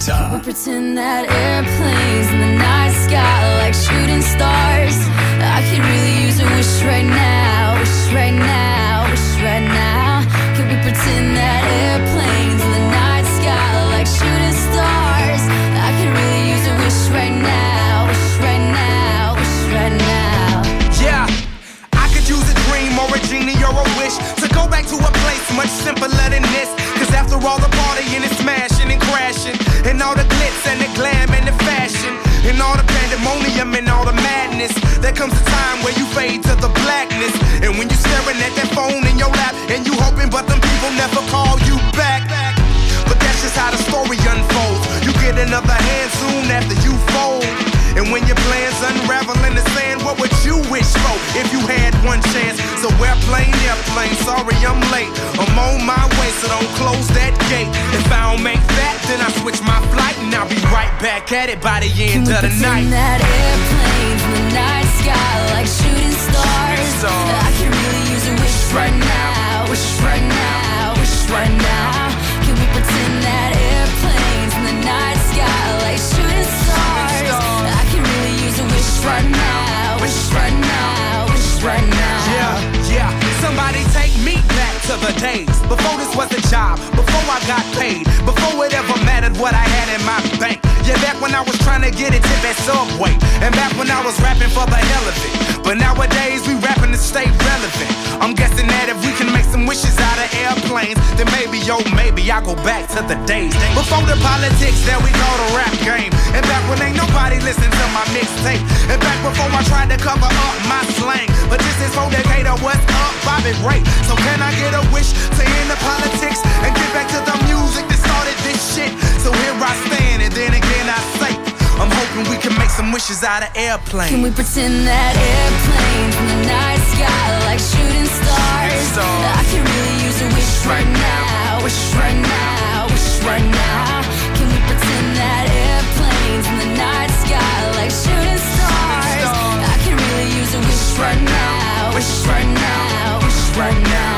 Delta. Pretend that airplanes in the night sky like shooting stars. I could really use a wish right now, wish right now, wish right now. Can we pretend that airplanes in the night sky like shooting stars? I could really use a wish right now, wish right now, wish right now. Yeah, I could use a dream or a genie or a wish to go back to a place much simpler than this. Cause after all the partying and smashing and crashing, and all the glitz and the glam and the fashion, and all the pandemonium and all the madness, there comes a time where you fade to the blackness. And when you staring at that phone in your lap, and you hoping but them people never call you back. But that's just how the story unfolds. You get another hand soon after you fold. And when your plans unravel in the sand, what would you wish for if you had one chance? So airplane, sorry I'm late. I'm on my way, so don't close that gate. If I don't make that, then I switch my flight, and I'll be right back at it by the end of the night. That airplanes in the night sky like shooting stars. I can really use a wish right now, wish right now, wish right now. Can we pretend that airplanes in the night sky like shooting stars? I can really use a wish right now, wish right now, wish right now. Yeah, somebody take me back to the days before this was a job, before I got paid, before it ever mattered what I had in my bank. Yeah, back when I was trying to get a tip at Subway, and back when I was rapping for the hell of it. But nowadays we rapping to stay relevant. I'm guessing that if we can make some wishes out of airplanes, then maybe, maybe I go back to the days before the politics that we call the rap game. And back when ain't nobody listened to my mixtape. And back before I tried to cover up my slang. But this is for Decatur, what's up, Bobby Ray? So can I get a wish to end the politics and get back to the music that started this shit? So here I stand, and then again I say, I'm hoping we can make some wishes out of airplanes. Can we pretend that airplanes in the night sky like shooting stars? I can really use a wish right now, wish right now, wish right now. Can we pretend that airplanes in the night sky like shooting stars? I can really use a wish right now, wish right now, wish right now.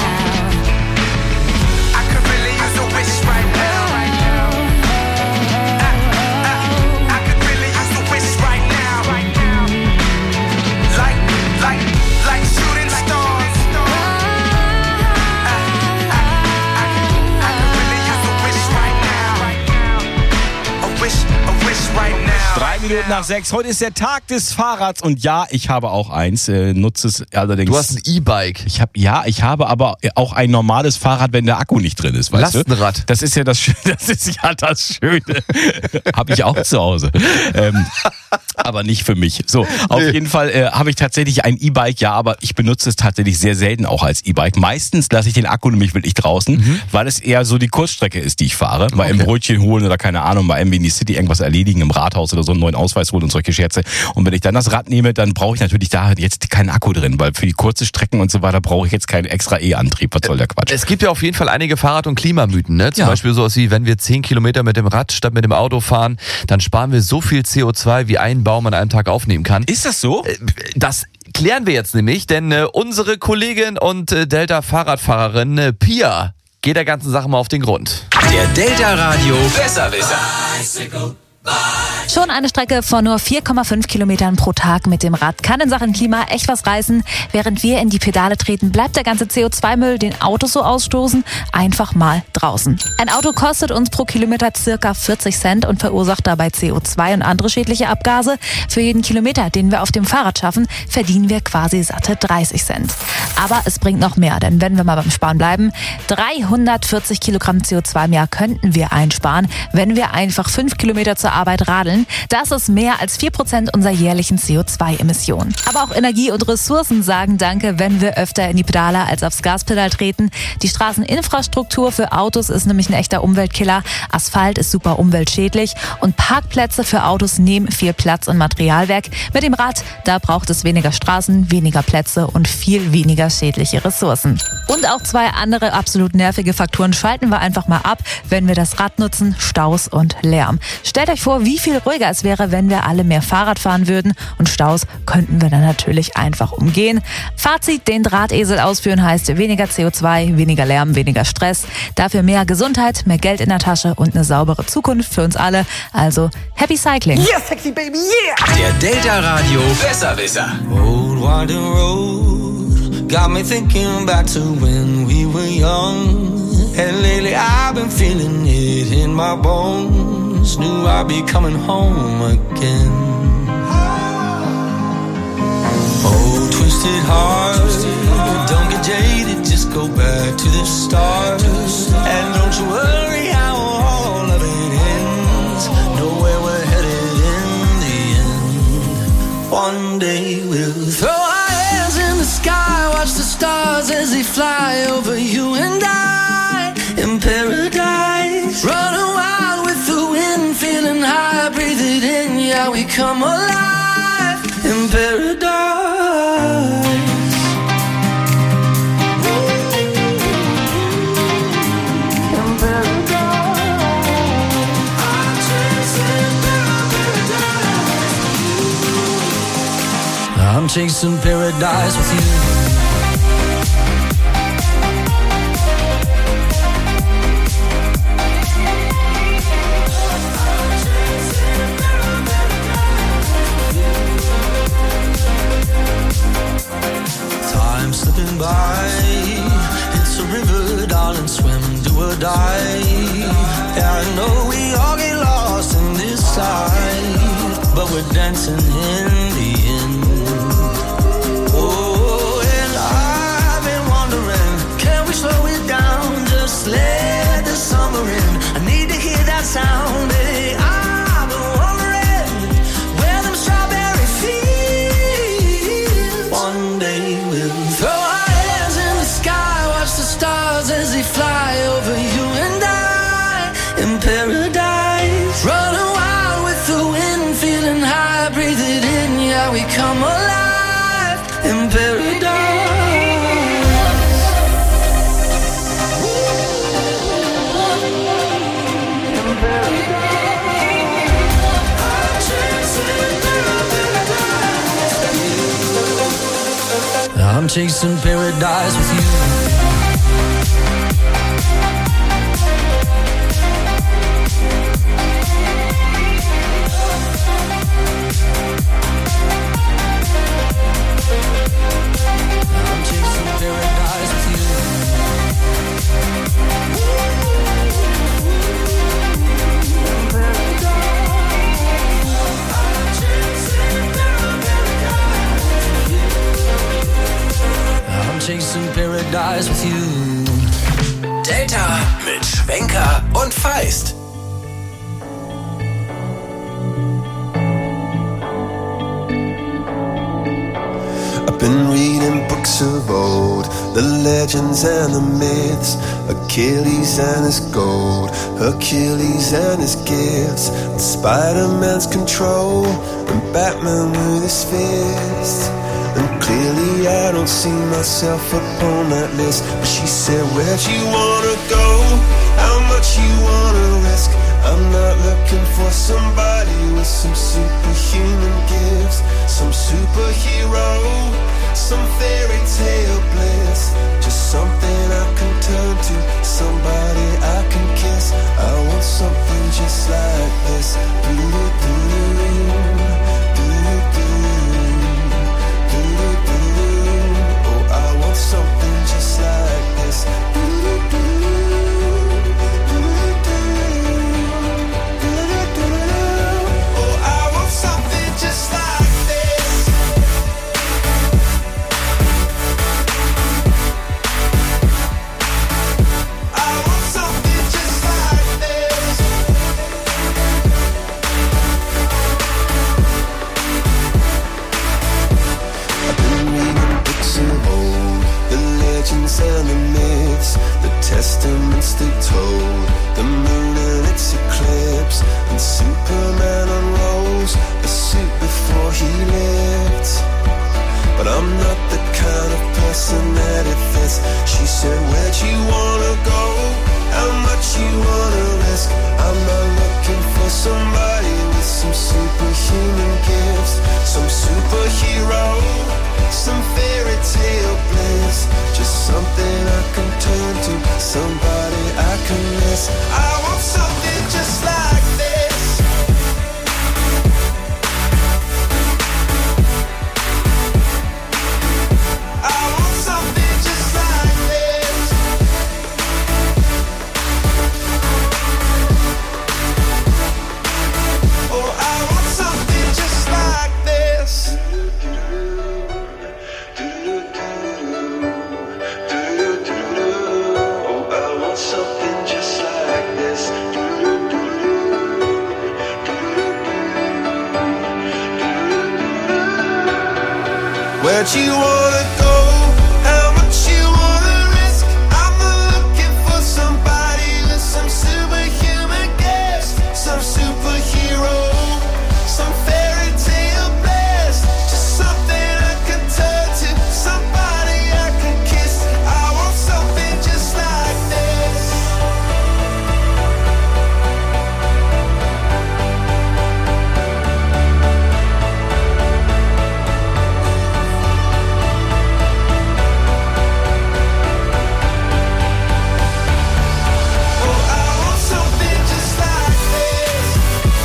I could really use a wish right now. Like shooting stars. I could really use a wish right now. A wish right now. 3 Minuten nach 6. Heute ist der Tag des Fahrrads und ja, ich habe auch eins. Nutze es allerdings. Du hast ein E-Bike. Ich habe aber auch ein normales Fahrrad, wenn der Akku nicht drin ist. Weißt Lastenrad. Du? Das ist ja das Schöne. Habe ich auch zu Hause. Aber nicht für mich. So, auf jeden Fall habe ich tatsächlich ein E-Bike, ja, aber ich benutze es tatsächlich sehr selten auch als E-Bike. Meistens lasse ich den Akku nämlich wirklich draußen, weil es eher so die Kurzstrecke ist, die ich fahre. Mal ein Brötchen holen oder keine Ahnung, mal irgendwie in die City irgendwas erledigen, im Rathaus oder so einen neuen Ausweis holen und solche Scherze. Und wenn ich dann das Rad nehme, dann brauche ich natürlich da jetzt keinen Akku drin, weil für die kurze Strecken und so weiter brauche ich jetzt keinen extra E-Antrieb. Was soll der Quatsch? Es gibt ja auf jeden Fall einige Fahrrad- und Klimamythen, ne? Zum Beispiel sowas wie, wenn wir 10 Kilometer mit dem Rad statt mit dem Auto fahren, dann sparen wir so viel CO2, wie ein Baum an einem Tag aufnehmen kann. Ist das so? Das klären wir jetzt nämlich, denn unsere Kollegin und Delta-Fahrradfahrerin Pia geht der ganzen Sache mal auf den Grund. Der Delta Radio Besserwisser. Schon eine Strecke von nur 4,5 Kilometern pro Tag mit dem Rad kann in Sachen Klima echt was reißen. Während wir in die Pedale treten, bleibt der ganze CO2-Müll, den Autos so ausstoßen, einfach mal draußen. Ein Auto kostet uns pro Kilometer circa 40 Cent und verursacht dabei CO2 und andere schädliche Abgase. Für jeden Kilometer, den wir auf dem Fahrrad schaffen, verdienen wir quasi satte 30 Cent. Aber es bringt noch mehr, denn wenn wir mal beim Sparen bleiben, 340 Kilogramm CO2 im Jahr könnten wir einsparen, wenn wir einfach 5 Kilometer zur Arbeit radeln. Das ist mehr als 4% unserer jährlichen CO2-Emissionen. Aber auch Energie und Ressourcen sagen Danke, wenn wir öfter in die Pedale als aufs Gaspedal treten. Die Straßeninfrastruktur für Autos ist nämlich ein echter Umweltkiller. Asphalt ist super umweltschädlich und Parkplätze für Autos nehmen viel Platz und Material weg. Mit dem Rad, da braucht es weniger Straßen, weniger Plätze und viel weniger schädliche Ressourcen. Und auch 2 andere absolut nervige Faktoren schalten wir einfach mal ab, wenn wir das Rad nutzen: Staus und Lärm. Stellt euch vor, wie viel ruhiger es wäre, wenn wir alle mehr Fahrrad fahren würden. Und Staus könnten wir dann natürlich einfach umgehen. Fazit, den Drahtesel ausführen heißt weniger CO2, weniger Lärm, weniger Stress. Dafür mehr Gesundheit, mehr Geld in der Tasche und eine saubere Zukunft für uns alle. Also Happy Cycling. Yeah, sexy baby, yeah! Der Delta Radio Besserwisser. Old winding road got me thinking back to when we were young. And lately I've been feeling it in my bones. Knew I'd be coming home again. Oh, twisted heart, don't get jaded, just go back to the start. And don't you worry how all of it ends. Know where we're headed in the end. One day we'll throw our hands in the sky, watch the stars as they fly over you and I. In paradise, running wild with the wind, feeling high, breathe it in, yeah, we come alive in paradise. In paradise, I'm chasing paradise. I'm chasing paradise with you. Slipping by, it's a river, darling, swim, do or die. Yeah, I know we all get lost in this life, but we're dancing in the end. Oh, and I've been wondering, can we slow it down, just let the summer in. I need to hear that sound, baby. I've been wondering where them strawberry fields. One day we'll throw our hands in the sky, watch the stars as they fly over you and I. In paradise, running wild with the wind, feeling high, breathe it in, yeah, we come alive in paradise. In paradise, I'm chasing paradise with you. Chasing paradise with you. Delta mit Schwenker und Feist. I've been reading books of old, the legends and the myths, Achilles and his gold, Hercules and his gifts, and Spider-Man's control, and Batman with his fist. And clearly I don't see myself upon that list. But she said, where'd you wanna go? How much you wanna risk? I'm not looking for somebody with some superhuman gifts, some superhero, some fairy tale bliss. Just something I can turn to, somebody I can kiss. I want something just like this. Something just like this. Oh, I want something just like this. I want something just like this. I've been reading books of old, the legends and the myths, the testaments they told, the moon and its eclipse, and Superman unrolls a suit before he lived. But I'm not the kind of person that it fits. She said, where'd you wanna go? How much you wanna risk? I'm not looking for somebody superhuman gifts, some superhero, some fairy tale bliss, just something I can turn to, somebody I can miss. I want something just like this. I want something just like this. Oh, I want something just like this. Oh, I want something just like this. Where'd you wanna go? How much you wanna risk? I'm looking for somebody with some superhuman gifts, some superhero, some fairy tale bliss, just something I can turn to, somebody I can kiss. I want something just like this. Oh, I want something just like this.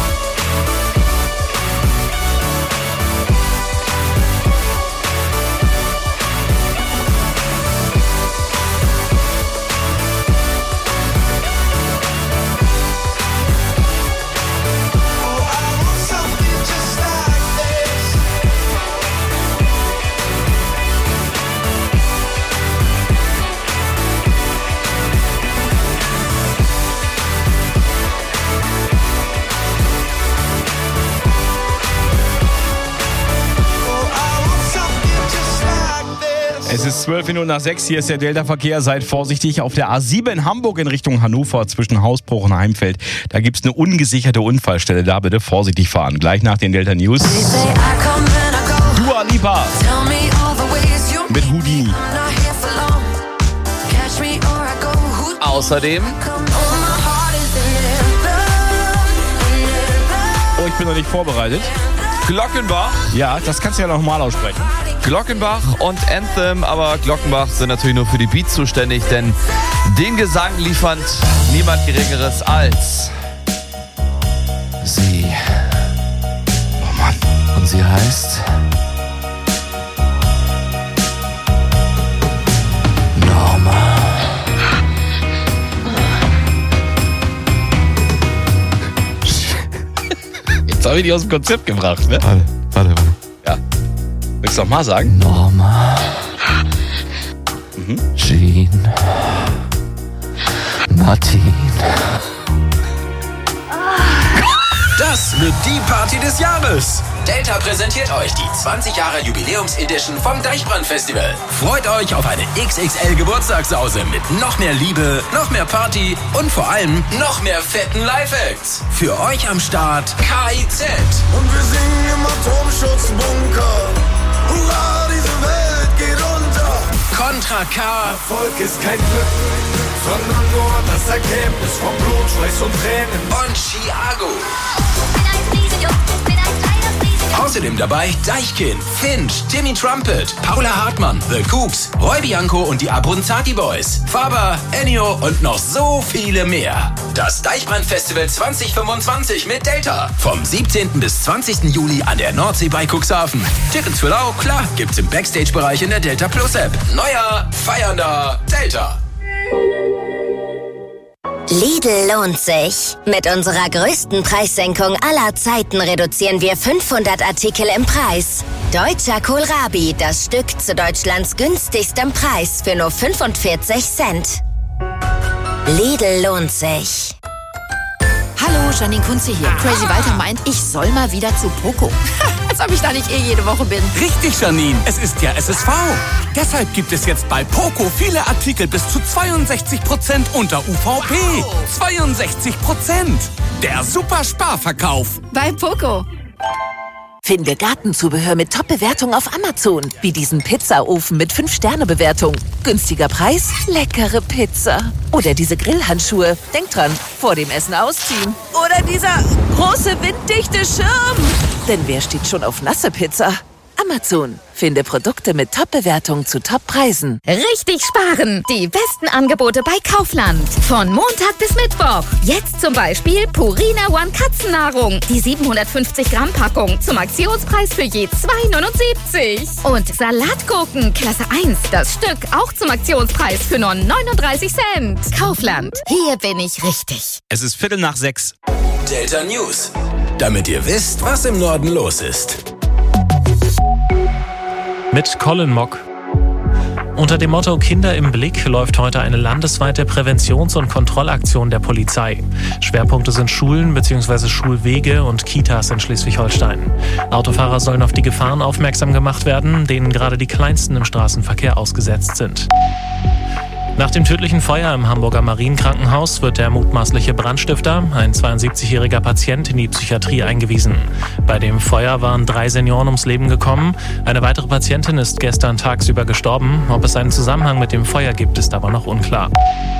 Oh, I want something just like this. Oh, I want something just like this. Es ist 6:12. Hier ist der Delta-Verkehr. Seid vorsichtig. Auf der A7 in Hamburg in Richtung Hannover zwischen Hausbruch und Heimfeld. Da gibt es eine ungesicherte Unfallstelle. Da bitte vorsichtig fahren. Gleich nach den Delta News. Dua Lipa mit Houdini. Außerdem Oh, ich bin noch nicht vorbereitet. Glockenbach. Ja, das kannst du ja nochmal aussprechen. Glockenbach und Anthem, aber Glockenbach sind natürlich nur für die Beats zuständig, denn den Gesang liefert niemand Geringeres als sie. Oh Mann. Und sie heißt Norma. Jetzt habe ich die aus dem Konzept gebracht, ne? Warte. Ja. Willst du noch mal sagen? Norma. Jean. Martin. Das wird die Party des Jahres. Delta präsentiert euch die 20 Jahre Jubiläums-Edition vom Deichbrand-Festival. Freut euch auf eine XXL-Geburtstagssause mit noch mehr Liebe, noch mehr Party und vor allem noch mehr fetten Live-Acts. Für euch am Start KIZ. Und wir singen im Atomschutzbunker. Hurra, diese Welt geht unter. Contra K. Erfolg ist kein Glück, sondern nur das Ergebnis von Blut, Schweiß und Tränen. Und Chiago. Außerdem dabei Deichkind, Finch, Timmy Trumpet, Paula Hartmann, The Kooks, Roy Bianco und die Abruzzati Boys, Faber, Ennio und noch so viele mehr. Das Deichbrand-Festival 2025 mit Delta. Vom 17. bis 20. Juli an der Nordsee bei Cuxhaven. Tickets für Lau, klar, gibt's im Backstage-Bereich in der Delta Plus App. Neuer, feiernder Delta. Lidl lohnt sich. Mit unserer größten Preissenkung aller Zeiten reduzieren wir 500 Artikel im Preis. Deutscher Kohlrabi, das Stück zu Deutschlands günstigstem Preis für nur 45 Cent. Lidl lohnt sich. Hallo, Janine Kunze hier. Crazy Walter meint, ich soll mal wieder zu Poco. Als ob ich da nicht jede Woche bin. Richtig, Janine. Es ist ja SSV. Deshalb gibt es jetzt bei Poco viele Artikel bis zu 62% unter UVP. 62%. Der Super Sparverkauf. Bei Poco. Finde Gartenzubehör mit Top-Bewertung auf Amazon. Wie diesen Pizzaofen mit 5-Sterne-Bewertung. Günstiger Preis, leckere Pizza. Oder diese Grillhandschuhe. Denk dran, vor dem Essen ausziehen. Oder dieser große winddichte Schirm. Denn wer steht schon auf nasse Pizza? Amazon. Finde Produkte mit Top-Bewertung zu Top-Preisen. Richtig sparen. Die besten Angebote bei Kaufland. Von Montag bis Mittwoch. Jetzt zum Beispiel Purina One Katzennahrung. Die 750 Gramm Packung zum Aktionspreis für je 2,79. Und Salatgurken Klasse 1. Das Stück auch zum Aktionspreis für nur 39 Cent. Kaufland. Hier bin ich richtig. Es ist 5:45. Delta News. Damit ihr wisst, was im Norden los ist. Mit Colin Mock. Unter dem Motto Kinder im Blick läuft heute eine landesweite Präventions- und Kontrollaktion der Polizei. Schwerpunkte sind Schulen bzw. Schulwege und Kitas in Schleswig-Holstein. Autofahrer sollen auf die Gefahren aufmerksam gemacht werden, denen gerade die Kleinsten im Straßenverkehr ausgesetzt sind. Nach dem tödlichen Feuer im Hamburger Marienkrankenhaus wird der mutmaßliche Brandstifter, ein 72-jähriger Patient, in die Psychiatrie eingewiesen. Bei dem Feuer waren 3 Senioren ums Leben gekommen. Eine weitere Patientin ist gestern tagsüber gestorben. Ob es einen Zusammenhang mit dem Feuer gibt, ist aber noch unklar.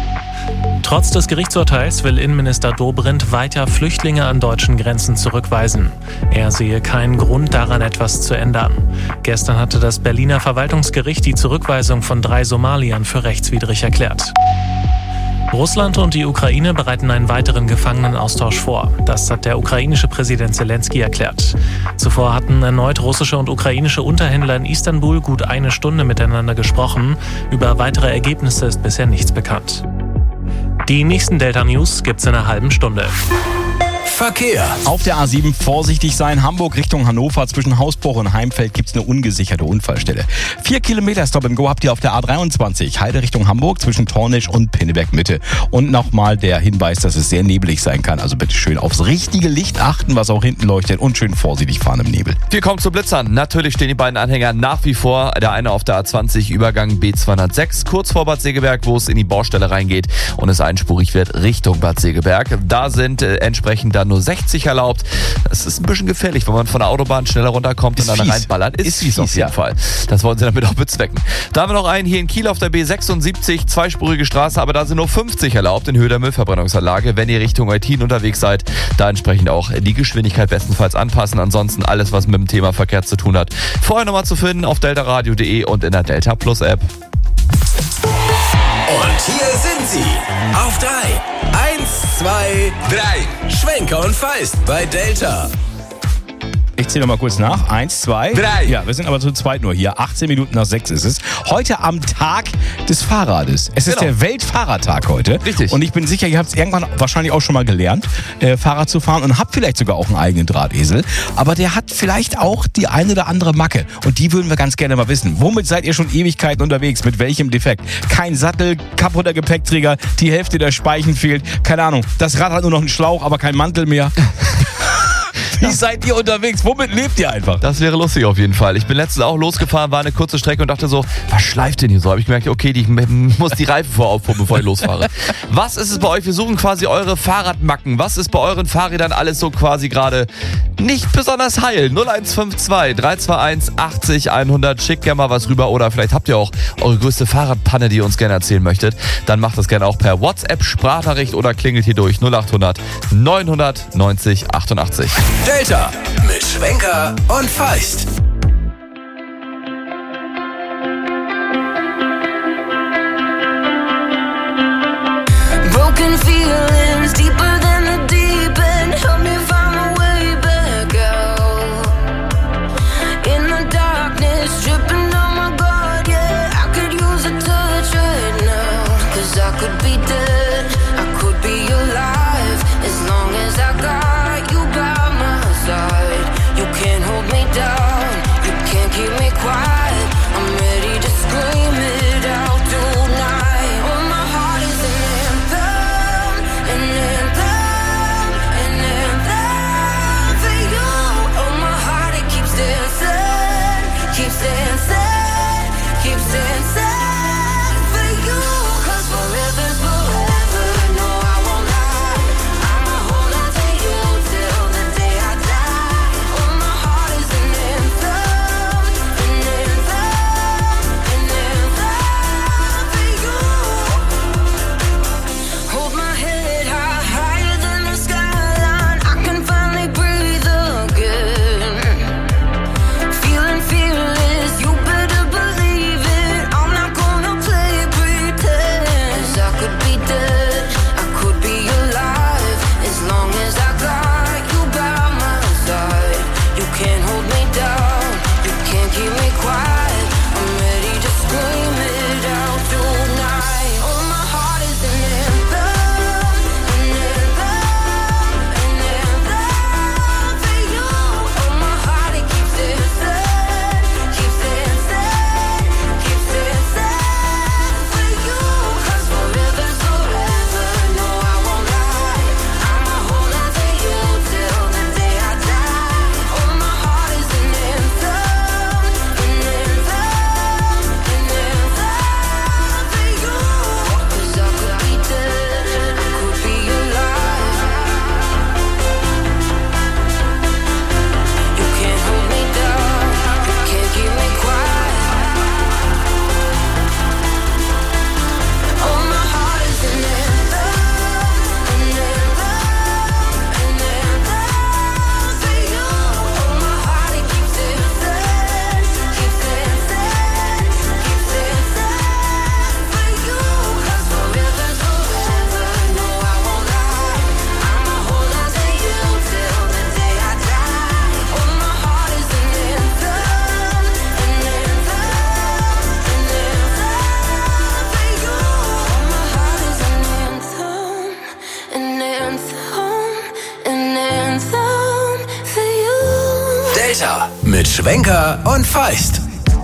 Trotz des Gerichtsurteils will Innenminister Dobrindt weiter Flüchtlinge an deutschen Grenzen zurückweisen. Er sehe keinen Grund daran, etwas zu ändern. Gestern hatte das Berliner Verwaltungsgericht die Zurückweisung von 3 Somaliern für rechtswidrig erklärt. Russland und die Ukraine bereiten einen weiteren Gefangenenaustausch vor. Das hat der ukrainische Präsident Zelensky erklärt. Zuvor hatten erneut russische und ukrainische Unterhändler in Istanbul gut 1 Stunde miteinander gesprochen. Über weitere Ergebnisse ist bisher nichts bekannt. Die nächsten Delta News gibt's in einer halben Stunde. Verkehr. Auf der A7 vorsichtig sein. Hamburg Richtung Hannover zwischen Hausbruch und Heimfeld gibt's eine ungesicherte Unfallstelle. 4 Kilometer Stop and Go habt ihr auf der A23. Heide Richtung Hamburg zwischen Tornisch und Pinneberg Mitte. Und nochmal der Hinweis, dass es sehr nebelig sein kann. Also bitte schön aufs richtige Licht achten, was auch hinten leuchtet, und schön vorsichtig fahren im Nebel. Wir kommen zu Blitzern. Natürlich stehen die beiden Anhänger nach wie vor. Der eine auf der A20 Übergang B206, kurz vor Bad Segeberg, wo es in die Baustelle reingeht und es einspurig wird Richtung Bad Segeberg. Da sind entsprechend dann nur 60 erlaubt. Das ist ein bisschen gefährlich, wenn man von der Autobahn schneller runterkommt und dann reinballert. Ist fies auf jeden Fall. Das wollen sie damit auch bezwecken. Da haben wir noch einen hier in Kiel auf der B76, zweispurige Straße, aber da sind nur 50 erlaubt in Höhe der Müllverbrennungsanlage. Wenn ihr Richtung Eutin unterwegs seid, da entsprechend auch die Geschwindigkeit bestenfalls anpassen. Ansonsten alles, was mit dem Thema Verkehr zu tun hat, vorher nochmal zu finden auf deltaradio.de und in der Delta Plus App. Und hier sind sie. Auf 3. 1, 2, 3. Schwenker und Feist bei Delta. Ich zähle noch mal kurz nach. 1, 2, 3. Ja, wir sind aber zu zweit nur hier. 18 Minuten nach 6 ist es. Heute am Tag des Fahrrades. Es ist der Weltfahrradtag heute. Richtig. Und ich bin sicher, ihr habt es irgendwann wahrscheinlich auch schon mal gelernt, Fahrrad zu fahren, und habt vielleicht sogar auch einen eigenen Drahtesel. Aber der hat vielleicht auch die eine oder andere Macke. Und die würden wir ganz gerne mal wissen. Womit seid ihr schon Ewigkeiten unterwegs? Mit welchem Defekt? Kein Sattel, kaputter Gepäckträger, die Hälfte der Speichen fehlt. Keine Ahnung. Das Rad hat nur noch einen Schlauch, aber kein Mantel mehr. Wie seid ihr unterwegs? Womit lebt ihr einfach? Das wäre lustig auf jeden Fall. Ich bin letztens auch losgefahren, war eine kurze Strecke und dachte so, was schleift denn hier so? Habe ich gemerkt, okay, ich muss die Reifen voraufpumpen, bevor ich losfahre. Was ist es bei euch? Wir suchen quasi eure Fahrradmacken. Was ist bei euren Fahrrädern alles so quasi gerade nicht besonders heil? 0152 321 80 100. Schickt gerne mal was rüber, oder vielleicht habt ihr auch eure größte Fahrradpanne, die ihr uns gerne erzählen möchtet. Dann macht das gerne auch per WhatsApp, Sprachnachricht oder klingelt hier durch 0800 990 88. Delta mit Schwenker und Feist. Broken feelings deeper than the deep end. Help me find my way back out. In the darkness, dripping on my guard, yeah. I could use a touch right now. 'Cause I could be dead, I could be alive. As long as I got you by my side. You can't hold me down, you can't keep me quiet. I'm ready to scream it out tonight. Oh, my heart is an anthem, Delta mit Schwenker und Feist.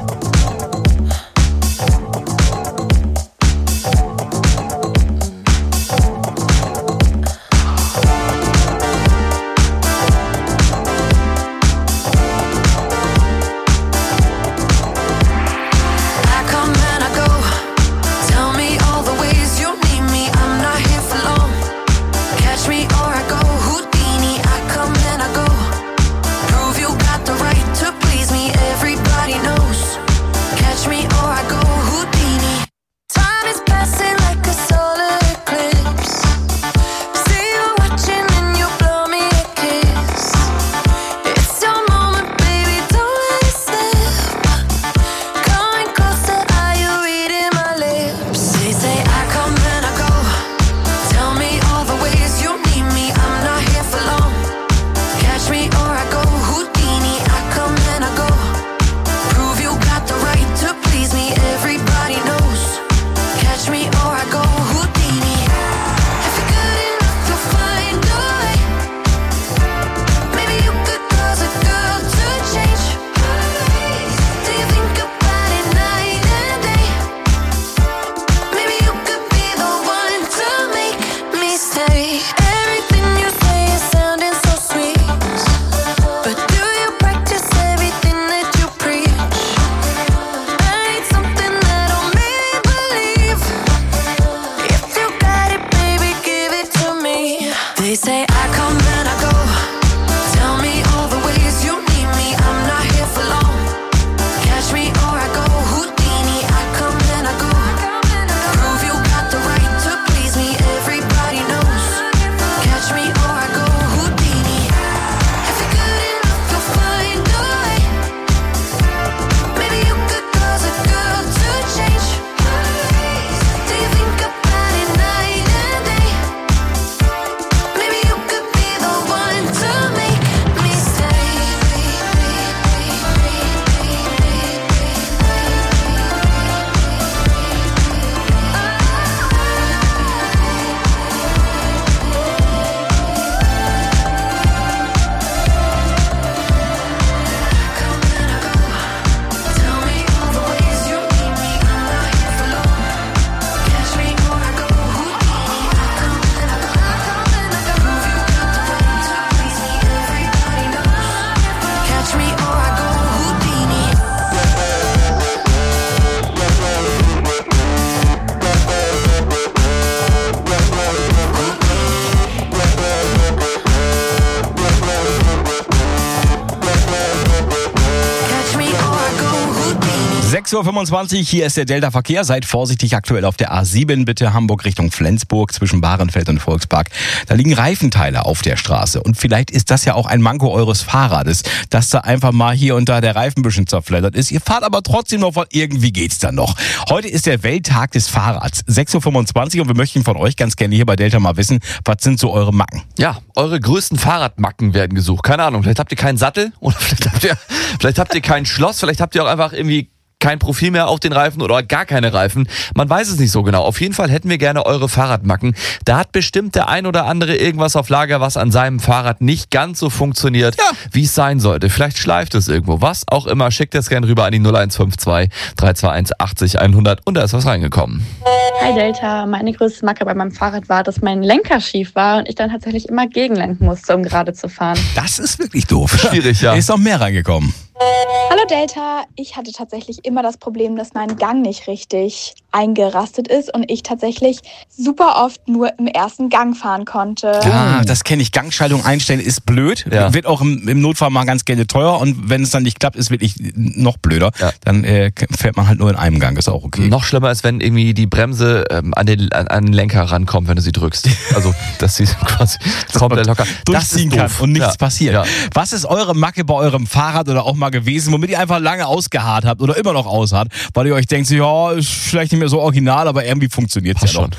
Uhr, hier ist der Delta-Verkehr. Seid vorsichtig aktuell auf der A7, bitte Hamburg Richtung Flensburg zwischen Bahrenfeld und Volkspark. Da liegen Reifenteile auf der Straße und vielleicht ist das ja auch ein Manko eures Fahrrades, dass da einfach mal hier und da der Reifen ein bisschen zerfleddert ist. Ihr fahrt aber trotzdem noch, weil irgendwie geht's dann noch. Heute ist der Welttag des Fahrrads, 6.25 Uhr und wir möchten von euch ganz gerne hier bei Delta mal wissen, was sind so eure Macken? Ja, eure größten Fahrradmacken werden gesucht. Keine Ahnung, vielleicht habt ihr keinen Sattel oder vielleicht habt ihr kein Schloss, vielleicht habt ihr auch einfach irgendwie kein Profil mehr auf den Reifen oder gar keine Reifen. Man weiß es nicht so genau. Auf jeden Fall hätten wir gerne eure Fahrradmacken. Da hat bestimmt der ein oder andere irgendwas auf Lager, was an seinem Fahrrad nicht ganz so funktioniert, wie es sein sollte. Vielleicht schleift es irgendwo. Was auch immer, schickt es gerne rüber an die 0152 321 80 100 und da ist was reingekommen. Hi Delta, meine größte Macke bei meinem Fahrrad war, dass mein Lenker schief war und ich dann tatsächlich immer gegenlenken musste, um gerade zu fahren. Das ist wirklich doof. Schwierig, ja. Ist noch mehr reingekommen. Hallo Delta, ich hatte tatsächlich immer das Problem, dass mein Gang nicht richtig eingerastet ist und ich tatsächlich super oft nur im ersten Gang fahren konnte. Ja, das kenne ich. Gangschaltung einstellen ist blöd. Ja. Wird auch im Notfall mal ganz gerne teuer und wenn es dann nicht klappt, ist wirklich noch blöder. Ja. Dann fährt man halt nur in einem Gang, ist auch okay. Noch schlimmer ist, wenn irgendwie die Bremse an den Lenker rankommt, wenn du sie drückst. Also, dass sie quasi komplett locker durchziehen kann und nichts passiert. Ja. Was ist eure Macke bei eurem Fahrrad oder auch mal gewesen, womit ihr einfach lange ausgeharrt habt oder immer noch ausharrt, weil ihr euch denkt, ja, ist vielleicht nicht mehr so original, aber irgendwie funktioniert es ja noch.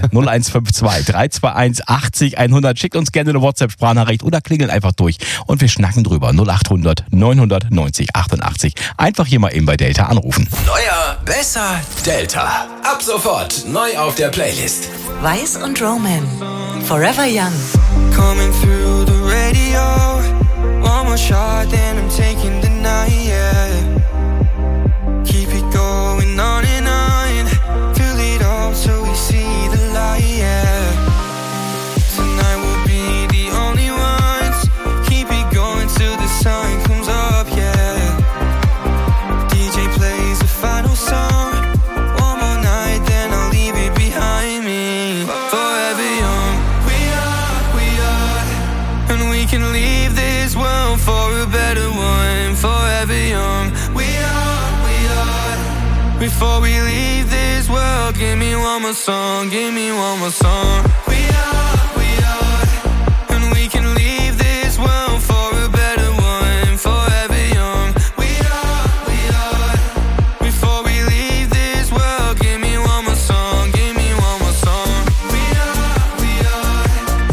0152 321 80 100. Schickt uns gerne eine WhatsApp-Sprachnachricht oder klingelt einfach durch und wir schnacken drüber. 0800 990 88. Einfach hier mal eben bei Delta anrufen. Neuer, besser, Delta. Ab sofort neu auf der Playlist. Weiß und Roman. Forever Young. Coming through the radio. One more shot, then I'm taking Before we leave this world, give me one more song, give me one more song. We are, and we can leave this world for a better one, forever young. We are, before we leave this world, give me one more song, give me one more song. We are,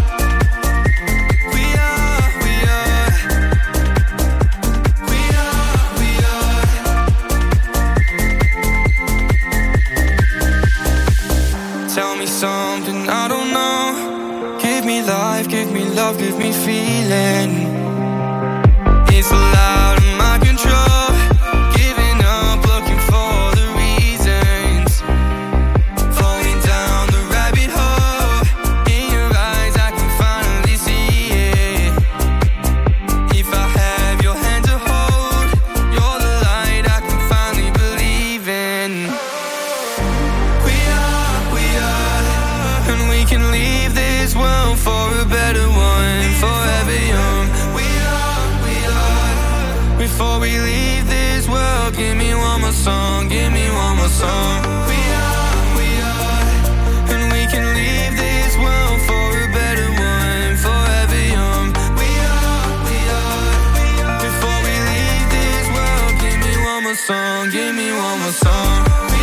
tell me something I don't know. Give me life, give me love, give me feeling. It's all out of my control. Giving up, looking for the reasons. Falling down the rabbit hole. In your eyes I can finally see it. If I have your hand to hold, you're the light I can finally believe in. And we can leave this world for a better one, forever young. We are, before we leave this world, give me one more song, give me one more song. We are, and we can leave this world for a better one, forever young. We are, before we leave this world, give me one more song, give me one more song.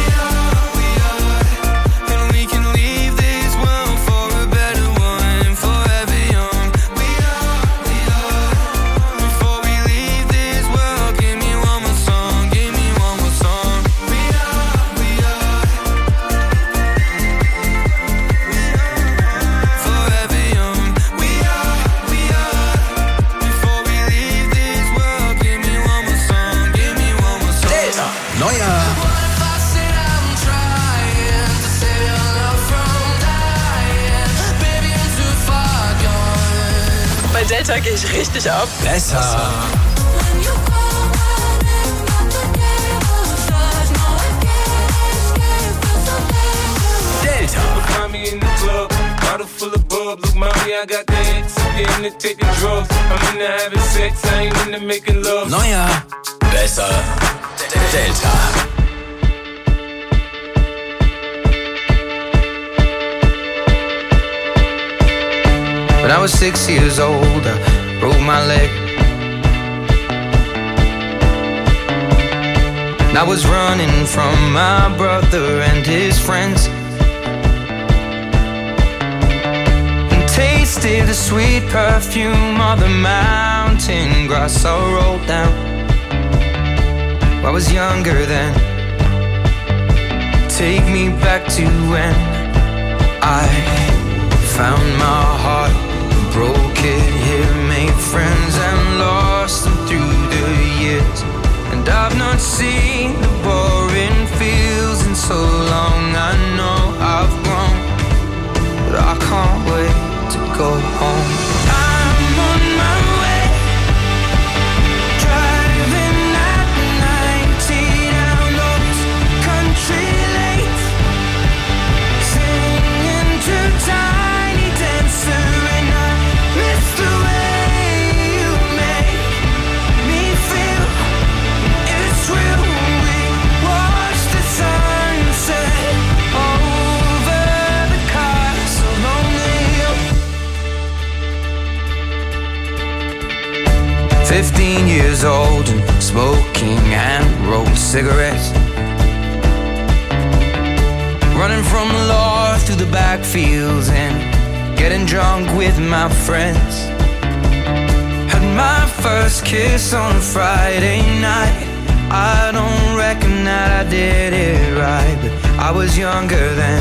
Bei Delta gehe ich richtig ab. Besser. Delta. Find me in the club, bottle full of bub. Look, mommy, I got the X. I'm getting to taking drugs. I'm into having sex, I ain't into making love. Neuer, besser, Delta. When I was 6 years old, I broke my leg. And I was running from my brother and his friends, and tasted the sweet perfume of the mountain grass I rolled down. I was younger then. Take me back to when I found my heart, broke it here, made friends and lost them through the years. And I've not seen the boring fields in so long. I know I've grown, but I can't wait to go home. I'm on my way, driving at 90 down those country lanes, singing to Tiny Dancer. Years old and smoking hand-rolled cigarettes, running from the law through the backfields and getting drunk with my friends. Had my first kiss on a Friday night. I don't reckon that I did it right, but I was younger then.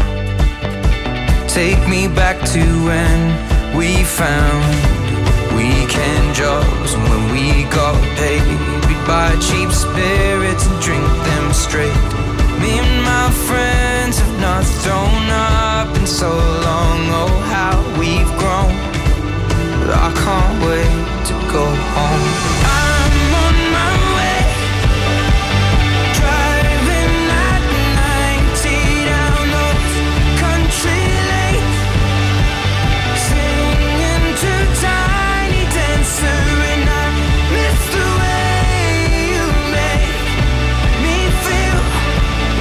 Take me back to when we found weekend jobs, and when we got paid, we'd buy cheap spirits and drink them straight. Me and my friends have not thrown up in so long. Oh, how we've grown, but I can't wait to go home. I'm on my way, driving at 90 down those country lanes, singing to Tiny Dancer. And I miss the way you make me feel.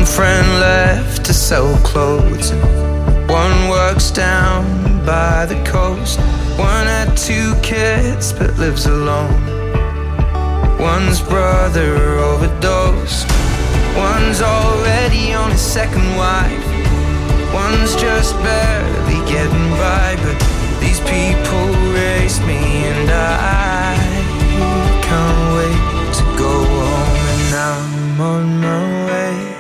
One friend left to sell clothes, and one works down by the coast. One had 2 kids but lives alone. One's brother overdosed. One's already on his second wife. One's just barely getting by. But these people raised me, and I can't wait to go home. And I'm on my way.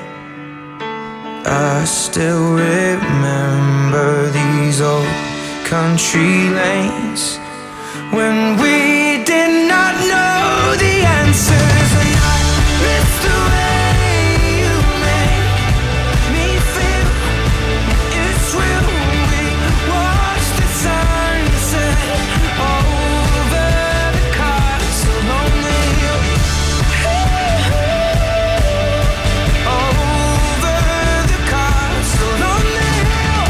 I still remember these old country lanes when we did not know the answers, and I miss the way you make me feel. It's real. We watch the sunset over the castle on the hill. Over the castle on the hill.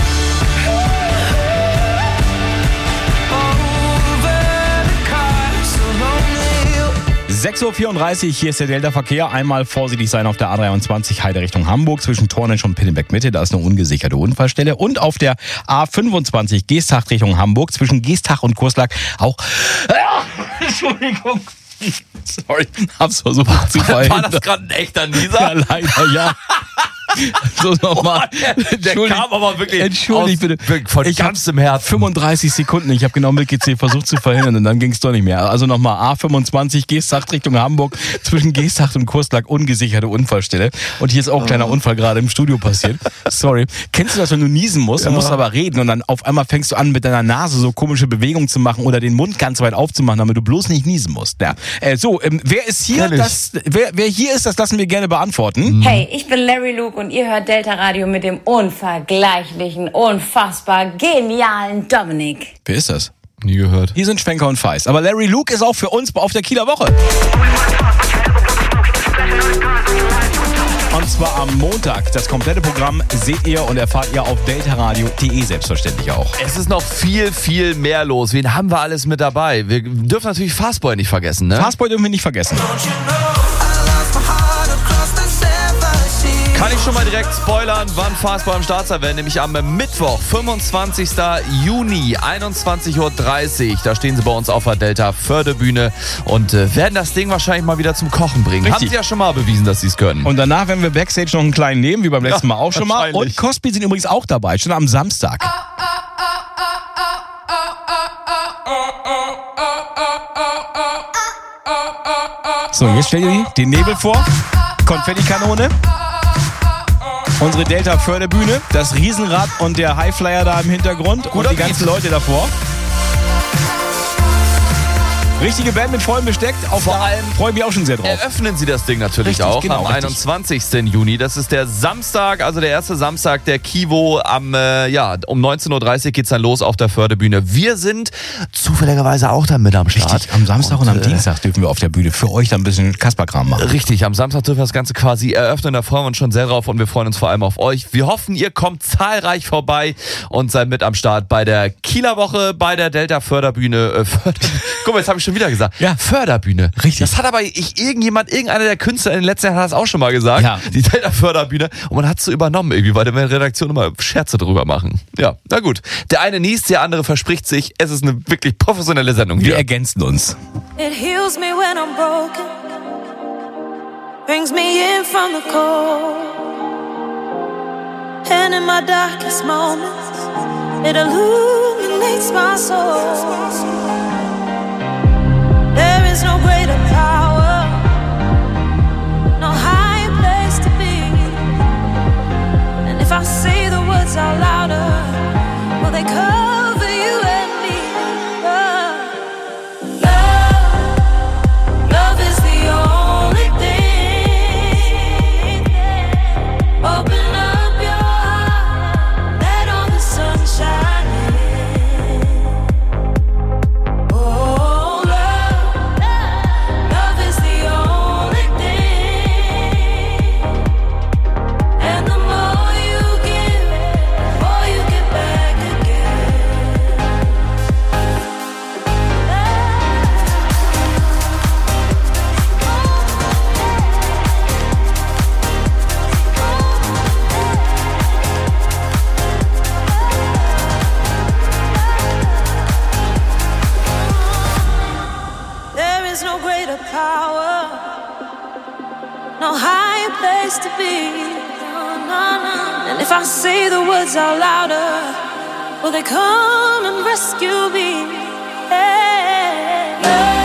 Over the castle on the hill. 6.34 Uhr, hier ist der Delta-Verkehr. Einmal vorsichtig sein auf der A23 Heide Richtung Hamburg zwischen Tornisch und Pinneberg-Mitte. Da ist eine ungesicherte Unfallstelle. Und auf der A25 Geesthacht Richtung Hamburg zwischen Geesthacht und Kurslack auch... Entschuldigung. Sorry, hab's versucht zu verhindern. War das gerade ein echter Nieser? Ja, leider, ja. So nochmal. Der kam aber wirklich Entschuldigt bitte. Von ganzem Herzen. 35 Sekunden. Ich habe genau mitgezählt, versucht zu verhindern und dann ging es doch nicht mehr. Also nochmal A25 Geesthacht Richtung Hamburg zwischen Geesthacht und Kurslack ungesicherte Unfallstelle. Und hier ist auch ein kleiner Unfall gerade im Studio passiert. Sorry. Kennst du das, wenn du niesen musst? Dann musst du aber reden und dann auf einmal fängst du an mit deiner Nase so komische Bewegungen zu machen oder den Mund ganz weit aufzumachen, damit du bloß nicht niesen musst. Ja. Wer ist hier? Wer hier ist, das lassen wir gerne beantworten. Hey, ich bin Larry Luke und ihr hört Delta Radio mit dem unvergleichlichen, unfassbar genialen Dominik. Wer ist das? Nie gehört. Hier sind Schwenker und Feist. Aber Larry Luke ist auch für uns auf der Kieler Woche. Und zwar am Montag. Das komplette Programm seht ihr und erfahrt ihr auf deltaradio.de selbstverständlich auch. Es ist noch viel, viel mehr los. Wen haben wir alles mit dabei? Wir dürfen natürlich Fastboy nicht vergessen, ne? Fastboy dürfen wir nicht vergessen. Kann ich schon mal direkt spoilern, wann Fastboy am Start sein werden, nämlich am Mittwoch, 25. Juni, 21.30 Uhr. Da stehen sie bei uns auf der Delta-Förderbühne und werden das Ding wahrscheinlich mal wieder zum Kochen bringen. Richtig. Haben sie ja schon mal bewiesen, dass sie es können. Und danach werden wir Backstage noch einen kleinen nehmen, wie beim letzten Mal auch schon mal. Und Cosby sind übrigens auch dabei, schon am Samstag. So, jetzt stell dir den Nebel vor. Konfettikanone. Unsere Delta-Förderbühne, das Riesenrad und der Highflyer da im Hintergrund und die ganzen Leute davor. Richtige Band mit vollem Besteck. Vor allem freue ich mich auch schon sehr drauf. Eröffnen sie das Ding natürlich richtig, auch genau, am 21. Juni. Das ist der Samstag, also der erste Samstag der Kivo. Um 19.30 Uhr geht's dann los auf der Förderbühne. Wir sind zufälligerweise auch dann mit am Start. Richtig, am Samstag und am Dienstag dürfen wir auf der Bühne für euch dann ein bisschen Kasperkram machen. Richtig, am Samstag dürfen wir das Ganze quasi eröffnen. Da freuen wir uns schon sehr drauf und wir freuen uns vor allem auf euch. Wir hoffen, ihr kommt zahlreich vorbei und seid mit am Start bei der Kieler Woche, bei der Delta Förderbühne. Guck mal, jetzt habe ich schon wieder gesagt. Ja. Förderbühne. Richtig. Das hat aber irgendeiner der Künstler in den letzten Jahren hat das auch schon mal gesagt. Ja. Die Delta Förderbühne. Und man hat es so übernommen irgendwie, weil die Redaktion immer Scherze drüber machen. Ja, na gut. Der eine niest, der andere verspricht sich. Es ist eine wirklich professionelle Sendung hier. Wir ergänzen uns. It heals me when I'm broken. Brings me in from the cold. And in my darkest moments, it illuminates my soul. There is no greater power, no higher place to be. And if I say the words out louder, will they cover you and me? Love is the only thing. Open up your heart, let all the sun shine in. is no greater power, no higher place to be. And if I say the words out louder, will they come and rescue me? Hey,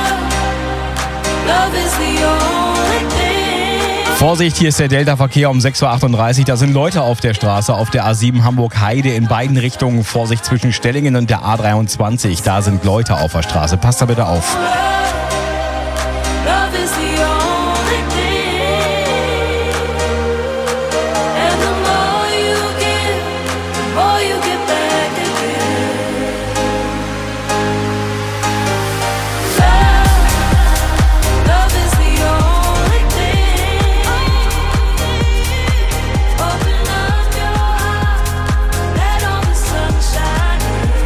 love is the only thing. Vorsicht, hier ist der Delta-Verkehr um 6.38 Uhr. Da sind Leute auf der Straße, auf der A7 Hamburg-Heide in beiden Richtungen. Vorsicht zwischen Stellingen und der A23. Da sind Leute auf der Straße. Passt da bitte auf. Love is the only thing. And the more you give, the more you get back again. Love is the only thing. Open up your heart, let all the sunshine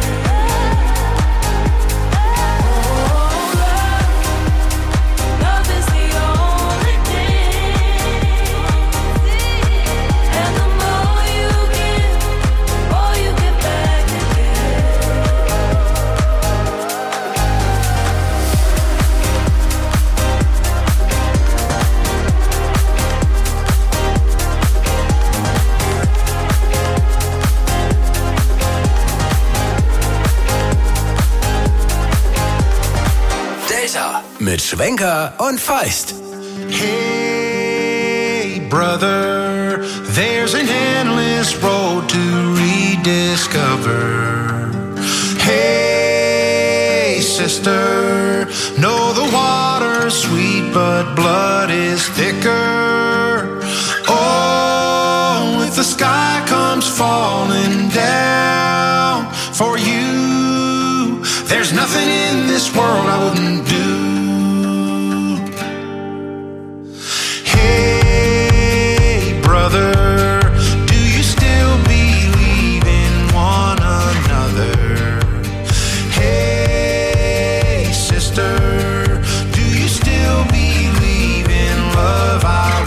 Love is the only thing. And the more you give, the more you get back again. Delta mit Schwenker und Feist. Hey, brother, there's an endless road to rediscover. Hey, sister, know the water's sweet, but blood is thicker. Oh, if the sky comes falling down for you, there's nothing in this world I wouldn't do. Hey, brother, do you still believe in one another? Hey, sister, do you still believe in love? I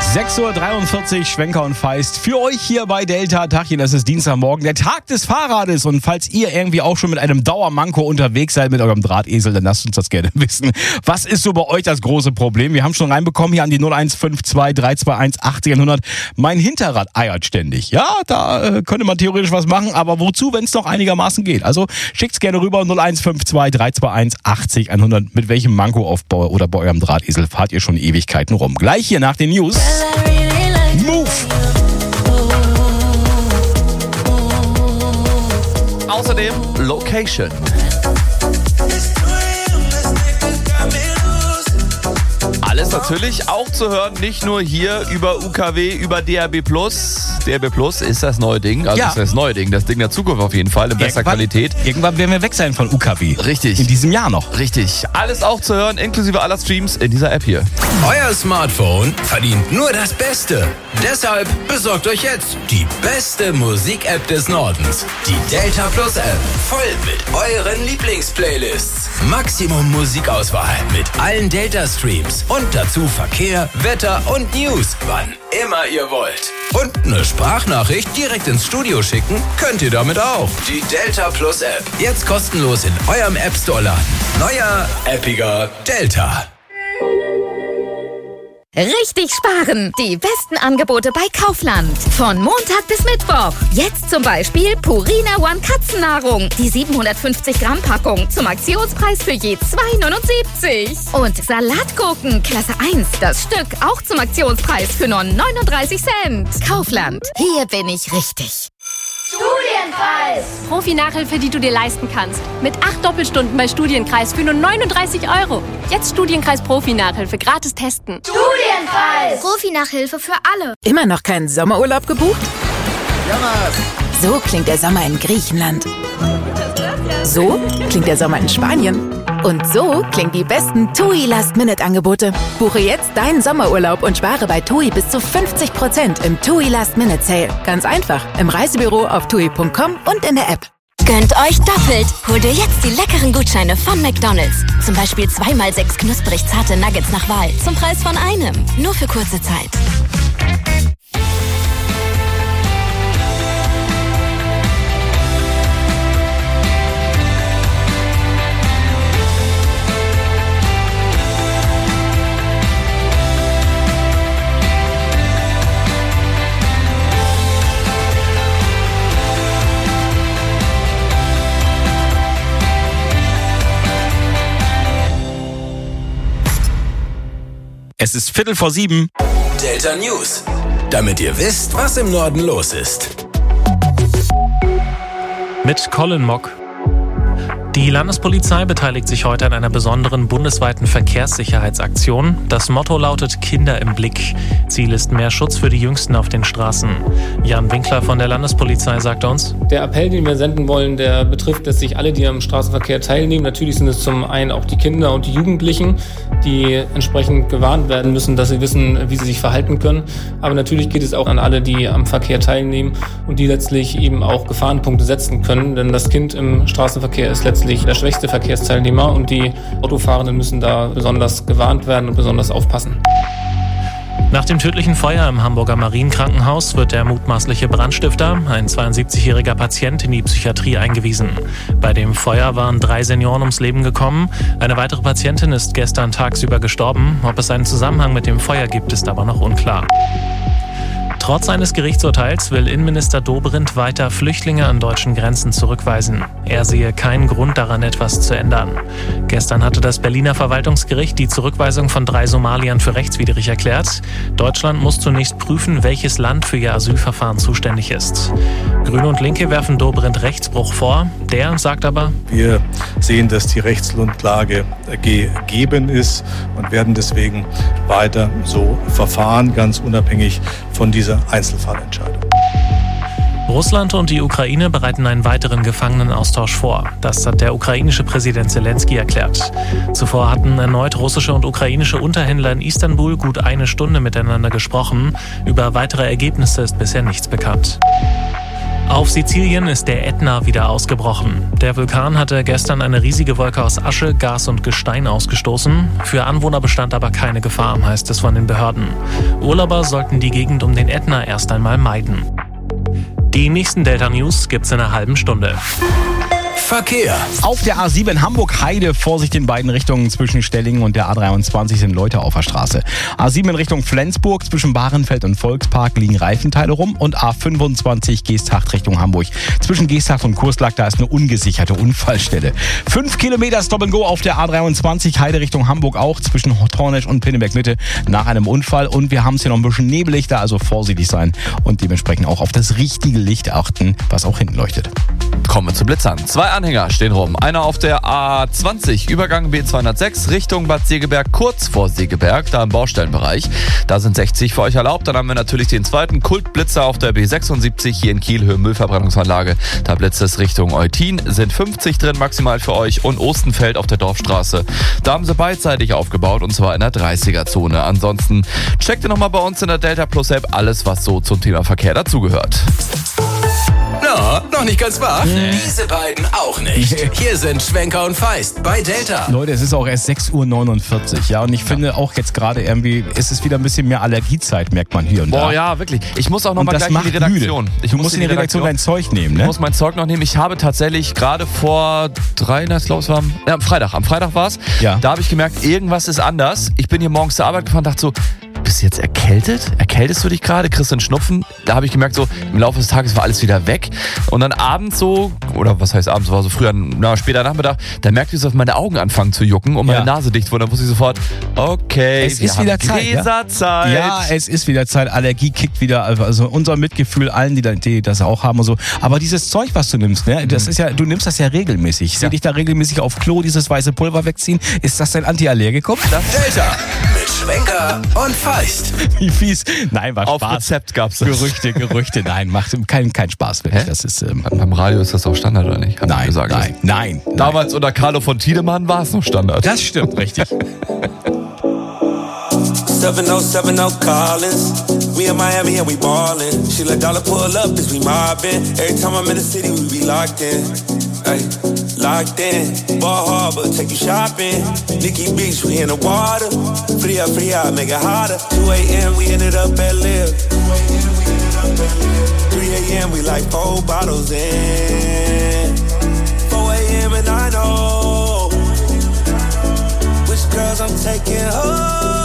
6:43 Uhr, Schwenker und Feist. Für euch hier bei Delta Tachchen, das ist Dienstagmorgen, der Tag des Fahrrades. Und falls ihr irgendwie auch schon mit einem Dauermanko unterwegs seid, mit eurem Drahtesel, dann lasst uns das gerne wissen. Was ist so bei euch das große Problem? Wir haben schon reinbekommen hier an die 0152 321 80 100. Mein Hinterrad eiert ständig. Ja, da könnte man theoretisch was machen, aber wozu, wenn es noch einigermaßen geht? Also schickt's gerne rüber 0152 321 80 100. Mit welchem Manko oder bei eurem Drahtesel fahrt ihr schon Ewigkeiten rum? Gleich hier nach den News. Move! Außerdem Location. Alles natürlich auch zu hören, nicht nur hier über UKW, über DAB+. DAB+ ist das neue Ding, also ist das neue Ding, das Ding der Zukunft auf jeden Fall, in besser Qualität. Irgendwann werden wir weg sein von UKW. Richtig. In diesem Jahr noch. Richtig. Alles auch zu hören, inklusive aller Streams in dieser App hier. Euer Smartphone verdient nur das Beste. Deshalb besorgt euch jetzt die beste Musik-App des Nordens. Die Delta Plus App. Voll mit euren Lieblingsplaylists. Maximum Musikauswahl mit allen Delta-Streams. Und dazu Verkehr, Wetter und News, wann immer ihr wollt. Und eine Sprachnachricht direkt ins Studio schicken könnt ihr damit auch. Die Delta Plus App. Jetzt kostenlos in eurem App Store laden. Neuer, appiger Delta. Richtig sparen! Die besten Angebote bei Kaufland. Von Montag bis Mittwoch. Jetzt zum Beispiel Purina One Katzennahrung. Die 750 Gramm Packung zum Aktionspreis für je 2,79. Und Salatgurken Klasse 1. Das Stück auch zum Aktionspreis für nur 39 Cent. Kaufland. Hier bin ich richtig. Studienkreis! Profi-Nachhilfe, die du dir leisten kannst. Mit 8 Doppelstunden bei Studienkreis für nur 39 €. Jetzt Studienkreis Profi-Nachhilfe gratis testen. Studienkreis! Profi-Nachhilfe für alle. Immer noch keinen Sommerurlaub gebucht? Ja, So klingt der Sommer in Griechenland. So klingt der Sommer in Spanien. Und so klingen die besten TUI Last-Minute-Angebote. Buche jetzt deinen Sommerurlaub und spare bei TUI bis zu 50% im TUI Last-Minute-Sale. Ganz einfach, im Reisebüro auf TUI.com und in der App. Gönnt euch doppelt. Hol dir jetzt die leckeren Gutscheine von McDonald's. Zum Beispiel 2x6 knusprig zarte Nuggets nach Wahl. Zum Preis von einem. Nur für kurze Zeit. Es ist 6:45. Delta News. Damit ihr wisst, was im Norden los ist. Mit Colin Mock. Die Landespolizei beteiligt sich heute an einer besonderen bundesweiten Verkehrssicherheitsaktion. Das Motto lautet Kinder im Blick. Ziel ist mehr Schutz für die Jüngsten auf den Straßen. Jan Winkler von der Landespolizei sagt uns: Der Appell, den wir senden wollen, der betrifft letztlich alle, die am Straßenverkehr teilnehmen. Natürlich sind es zum einen auch die Kinder und die Jugendlichen, die entsprechend gewarnt werden müssen, dass sie wissen, wie sie sich verhalten können. Aber natürlich geht es auch an alle, die am Verkehr teilnehmen und die letztlich eben auch Gefahrenpunkte setzen können. Denn das Kind im Straßenverkehr ist letztlich der schwächste Verkehrsteilnehmer und die Autofahrenden müssen da besonders gewarnt werden und besonders aufpassen. Nach dem tödlichen Feuer im Hamburger Marienkrankenhaus wird der mutmaßliche Brandstifter, ein 72-jähriger Patient, in die Psychiatrie eingewiesen. Bei dem Feuer waren 3 Senioren ums Leben gekommen. Eine weitere Patientin ist gestern tagsüber gestorben. Ob es einen Zusammenhang mit dem Feuer gibt, ist aber noch unklar. Trotz eines Gerichtsurteils will Innenminister Dobrindt weiter Flüchtlinge an deutschen Grenzen zurückweisen. Er sehe keinen Grund daran, etwas zu ändern. Gestern hatte das Berliner Verwaltungsgericht die Zurückweisung von 3 Somaliern für rechtswidrig erklärt. Deutschland muss zunächst prüfen, welches Land für ihr Asylverfahren zuständig ist. Grüne und Linke werfen Dobrindt Rechtsbruch vor. Der sagt aber: Wir sehen, dass die Rechtsgrundlage gegeben ist und werden deswegen weiter so verfahren, ganz unabhängig von dieser Einzelfallentscheidung. Russland und die Ukraine bereiten einen weiteren Gefangenenaustausch vor. Das hat der ukrainische Präsident Zelensky erklärt. Zuvor hatten erneut russische und ukrainische Unterhändler in Istanbul gut 1 Stunde miteinander gesprochen. Über weitere Ergebnisse ist bisher nichts bekannt. Auf Sizilien ist der Ätna wieder ausgebrochen. Der Vulkan hatte gestern eine riesige Wolke aus Asche, Gas und Gestein ausgestoßen. Für Anwohner bestand aber keine Gefahr, heißt es von den Behörden. Urlauber sollten die Gegend um den Ätna erst einmal meiden. Die nächsten Delta-News gibt's in einer halben Stunde. Verkehr. Auf der A7 Hamburg-Heide, Vorsicht in beiden Richtungen zwischen Stellingen und der A23 sind Leute auf der Straße. A7 in Richtung Flensburg, zwischen Bahrenfeld und Volkspark liegen Reifenteile rum und A25 Geesthacht Richtung Hamburg. Zwischen Geesthacht und Kurslack, da ist eine ungesicherte Unfallstelle. 5 Kilometer Stop and Go auf der A23 Heide Richtung Hamburg auch, zwischen Tornesch und Pinneberg Mitte nach einem Unfall. Und wir haben es hier noch ein bisschen nebelig, da also vorsichtig sein und dementsprechend auch auf das richtige Licht achten, was auch hinten leuchtet. Kommen wir zu Blitzern. 2 Anhänger stehen rum. Einer auf der A20, Übergang B206, Richtung Bad Segeberg, kurz vor Segeberg, da im Baustellenbereich. Da sind 60 für euch erlaubt. Dann haben wir natürlich den zweiten Kultblitzer auf der B76 hier in Kiel, Höhe Müllverbrennungsanlage. Da blitzt es Richtung Eutin, sind 50 drin maximal für euch. Und Ostenfeld auf der Dorfstraße. Da haben sie beidseitig aufgebaut und zwar in der 30er-Zone. Ansonsten checkt ihr nochmal bei uns in der Delta Plus App alles, was so zum Thema Verkehr dazugehört. No, noch nicht ganz wahr? Nee. Diese beiden auch nicht. Hier sind Schwenker und Feist bei Delta. Leute, es ist auch erst 6.49 Uhr, ja, und ich finde auch jetzt gerade irgendwie, ist es wieder ein bisschen mehr Allergiezeit, merkt man hier und da. Boah, ja, wirklich. Ich muss auch noch mal gleich in die Redaktion. Du musst in die Redaktion dein Zeug nehmen, ne? Ich muss mein Zeug noch nehmen. Ich habe tatsächlich gerade vor am Freitag war es. Ja. Da habe ich gemerkt, irgendwas ist anders. Ich bin hier morgens zur Arbeit gefahren und dachte so, bist du jetzt erkältet? Erkältest du dich gerade? Kriegst du einen Schnupfen? Da habe ich gemerkt, so im Laufe des Tages war alles wieder weg. Und dann abends so, oder was heißt abends, war so früher, später Nachmittag, da merkte ich so, dass meine Augen anfangen zu jucken und meine Nase dicht wurde. Dann wusste ich sofort, okay, es ist wieder Gläserzeit. Ja, es ist wieder Zeit. Allergie kickt wieder. Also unser Mitgefühl allen, die das auch haben und so. Aber dieses Zeug, was du nimmst, ne, das ist ja, du nimmst das ja regelmäßig. Ich sehe dich da regelmäßig auf Klo dieses weiße Pulver wegziehen. Ist das dein Antiallergikum? Delta mit Schwenker und Feist. Wie fies. Nein, war Spaß. Auf Rezept gab's das. Gerüchte. Nein, macht kein Spaß, wirklich. Das ist, beim Radio ist das auch Standard, oder nicht? Nein. Damals unter Carlo von Tiedemann war es noch Standard. Das stimmt, richtig. 7070 Collins. We in Miami and we ballin'. She let dollar pull up as we mobbin'. Every time I'm in the city, we be locked in. Ay, locked in. Ball Harbor, take you shopping. Nikki Beach, we in the water. Free up, make it hotter. 2 a.m. we ended up at Live. 3 a.m. we like 4 bottles in. 4 a.m. and I know which girls I'm taking home.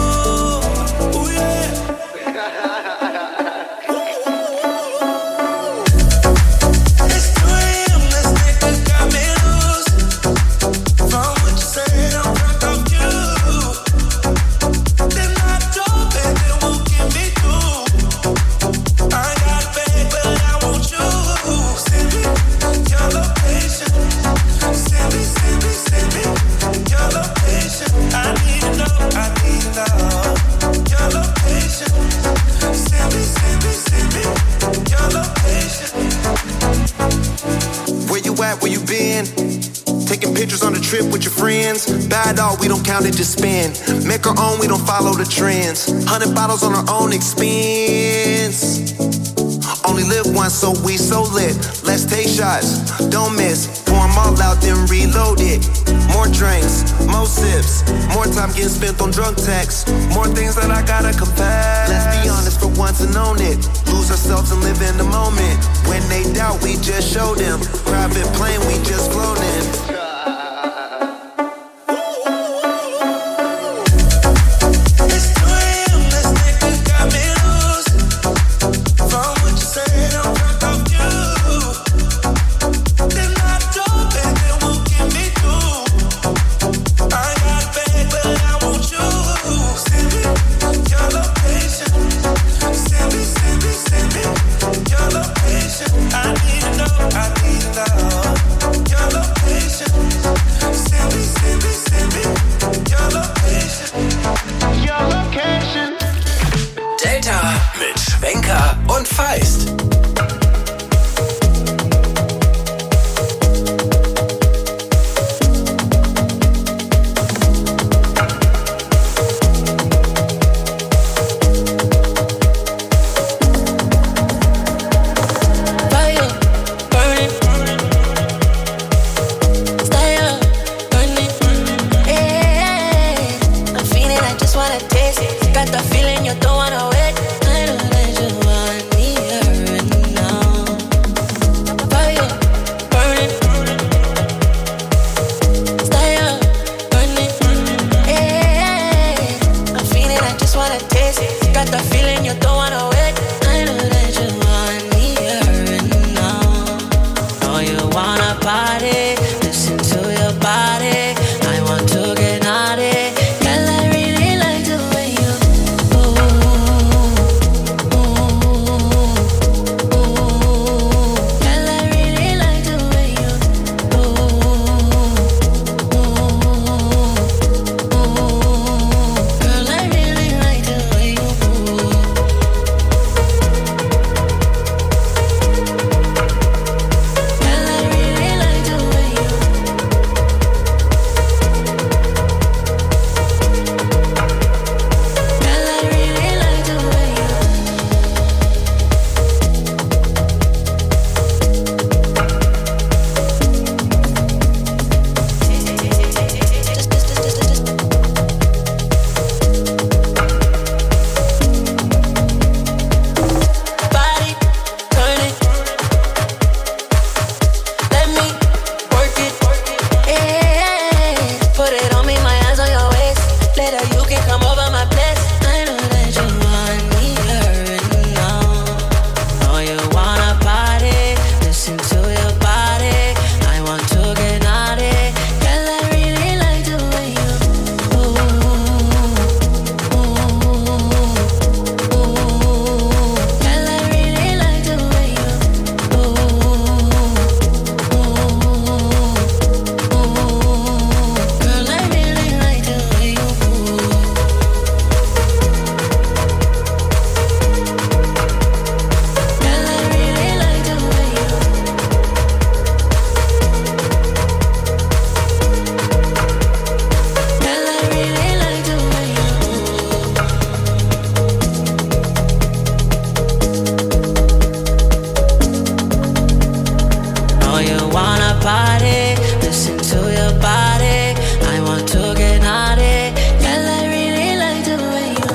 Where you been? Taking pictures on the trip with your friends. Bad dog, we don't count it, just spend. Make our own, we don't follow the trends. 100 bottles on our own expense. Only live once, so we so lit. Let's take shots, don't miss. Pour them all out, then reload it. More drinks, more sips. More time getting spent on drunk texts. More things that I gotta confess. Let's be honest for once and own it. Lose ourselves and live in the moment. When they doubt, we just show them. Private plane, we just floating. I need to know your location.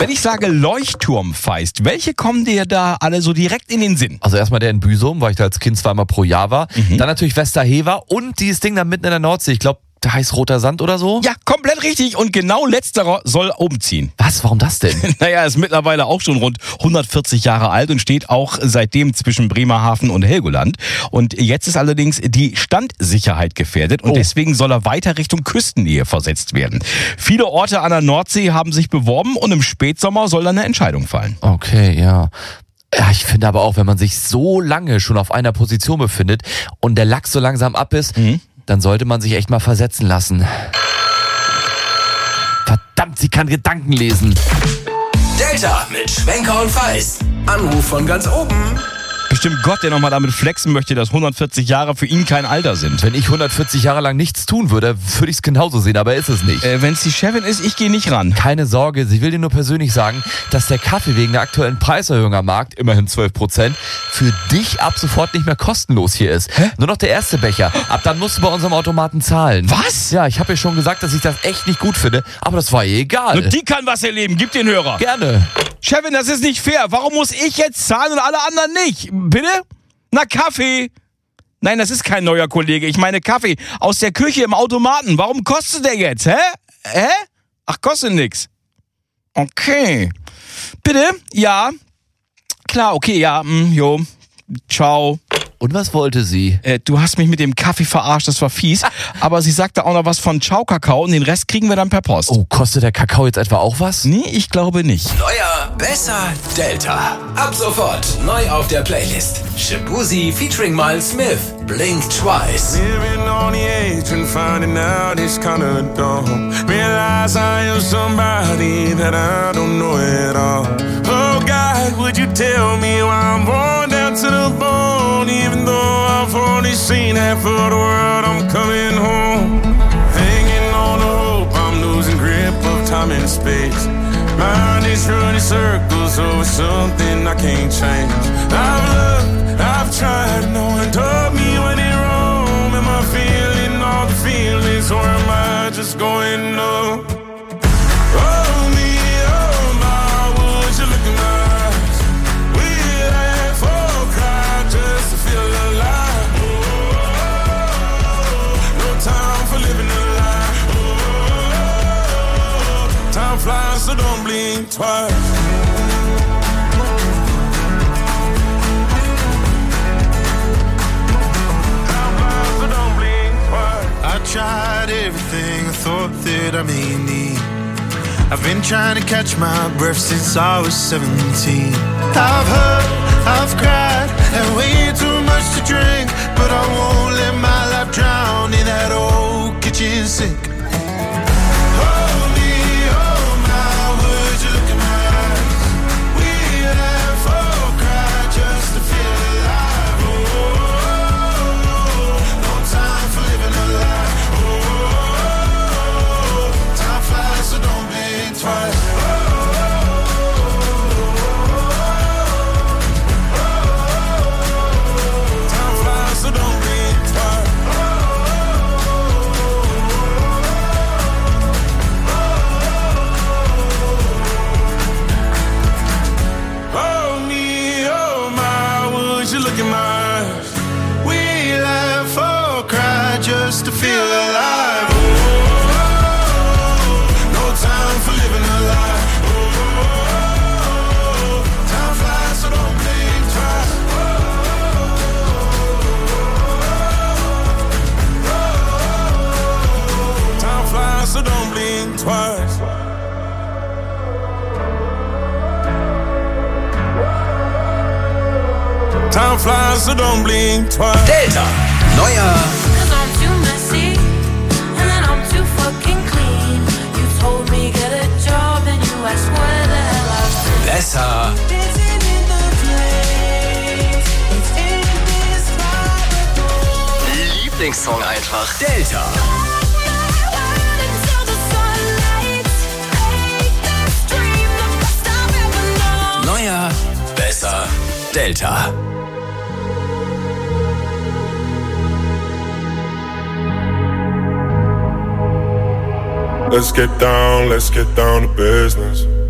Wenn ich sage Leuchtturmfeist, welche kommen dir da alle so direkt in den Sinn? Also erstmal der in Büsum, weil ich da als Kind zweimal pro Jahr war. Dann natürlich Westerhever und dieses Ding da mitten in der Nordsee. Ich glaube, der heißt Roter Sand oder so? Ja, komplett richtig. Und genau letzterer soll umziehen. Was? Warum das denn? Naja, ist mittlerweile auch schon rund 140 Jahre alt und steht auch seitdem zwischen Bremerhaven und Helgoland. Und jetzt ist allerdings die Standsicherheit gefährdet und deswegen soll er weiter Richtung Küstennähe versetzt werden. Viele Orte an der Nordsee haben sich beworben und im Spätsommer soll dann eine Entscheidung fallen. Okay, ja. Ja, ich finde aber auch, wenn man sich so lange schon auf einer Position befindet und der Lachs so langsam ab ist, dann sollte man sich echt mal versetzen lassen. Verdammt, sie kann Gedanken lesen. Delta mit Schwenker und Feist. Anruf von ganz oben. Bestimmt Gott, der nochmal damit flexen möchte, dass 140 Jahre für ihn kein Alter sind. Wenn ich 140 Jahre lang nichts tun würde, würde ich es genauso sehen, aber ist es nicht. Wenn es die Chefin ist, ich gehe nicht ran. Keine Sorge, sie will dir nur persönlich sagen, dass der Kaffee wegen der aktuellen Preiserhöhung am Markt, immerhin 12%, für dich ab sofort nicht mehr kostenlos hier ist. Hä? Nur noch der erste Becher. Ab dann musst du bei unserem Automaten zahlen. Was? Ja, ich habe ja schon gesagt, dass ich das echt nicht gut finde, aber das war ihr egal. Und die kann was erleben, gib den Hörer. Gerne. Chefin, das ist nicht fair. Warum muss ich jetzt zahlen und alle anderen nicht? Bitte? Na, Kaffee. Nein, das ist kein neuer Kollege. Ich meine Kaffee aus der Küche im Automaten. Warum kostet der jetzt? Hä? Ach, kostet nix. Okay. Bitte? Ja. Klar, okay, ja. Jo. Ciao. Und was wollte sie? Du hast mich mit dem Kaffee verarscht, das war fies. Aber sie sagte auch noch was von Ciao Kakao und den Rest kriegen wir dann per Post. Oh, kostet der Kakao jetzt etwa auch was? Nee, ich glaube nicht. Neuer, besser, Delta. Ab sofort neu auf der Playlist. Shabuzi featuring Miles Smith. Blink Twice. Living on the edge and finding out it's kinda dumb. Realize I am somebody that I don't know at all. Oh God, would you tell me why I'm worn down to the bone? Even though I've only seen half of the world, I'm coming home. Hanging on to hope, I'm losing grip of time and space. Mind is running circles over something I can't change. I've looked, I've tried, no one told me when in Rome. Am I feeling all the feelings or am I just going numb? Oh me, oh my, would you look in my eyes? We laugh or cry just to feel alive. No time for living a lie. Time flies, so don't blink twice. I tried everything I thought that I may need. I've been trying to catch my breath since I was 17. I've hurt, I've cried, and way too much to drink. But I won't let my life drown in that old kitchen sink. Just to feel alive. No time for living a lie. Time flies, so don't blink twice. Time flies, so don't blink twice. Time flies, so don't blink twice. Delta. Neuer. Besser. Lieblingssong einfach. Delta. Neuer, besser, Delta. Let's get down to business.